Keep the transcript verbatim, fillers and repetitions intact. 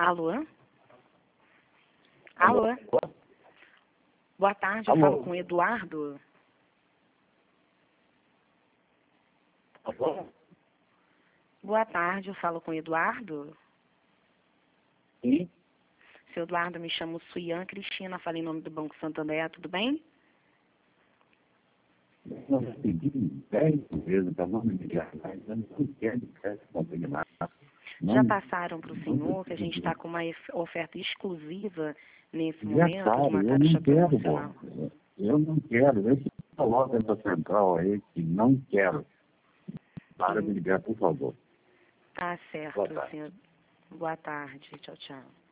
Alô? Alô? Boa tarde, eu Alô? falo com o Eduardo. Alô? Boa tarde, eu falo com o Eduardo. Sim? Seu Eduardo, me chamo Suian Cristina, falei em nome do Banco Santander, tudo bem? Eu pedi dez vezes para não me ligar, mas eu não quero crédito consignado. Já passaram para o senhor que a gente está com uma ef- oferta exclusiva nesse Já momento, de sabe, uma eu taxa não quero, promocional? pô. Eu não quero. Esse coloca essa central aí que não quero. Para de Sim. ligar, por favor. Tá certo, Boa tarde. senhor. Boa tarde, tchau, tchau.